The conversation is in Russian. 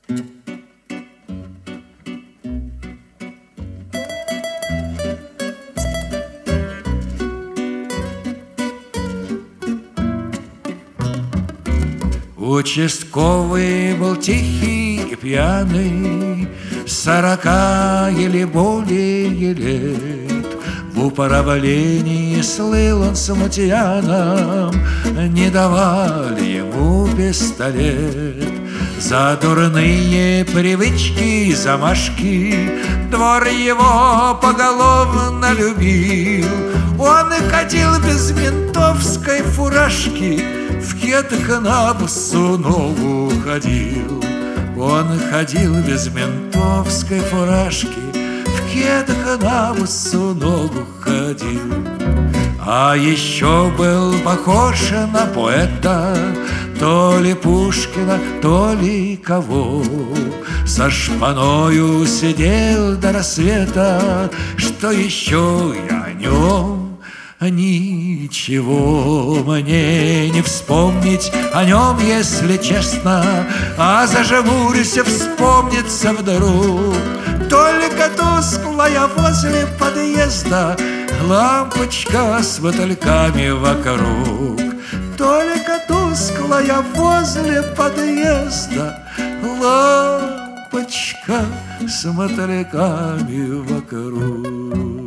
Участковый был тихий и пьяный, 40 или более лет. В управлении слыл он смутьяном, не давали ему пистолет. За дурные привычки и замашки двор его поголовно любил. Он ходил без ментовской фуражки, в кедах на босу ногу ходил. Он ходил без ментовской фуражки, в кедах на босу ногу ходил. А еще был похож на поэта, то ли Пушкина, то ли кого. За шпаною сидел до рассвета, что еще я о нем ничего мне не вспомнить о нем, если честно. А зажмурюсь, вспомнится вдруг только тусклая возле подъезда лампочка с мотыльками вокруг. Только тусклая возле подъезда лампочка с мотыльками вокруг.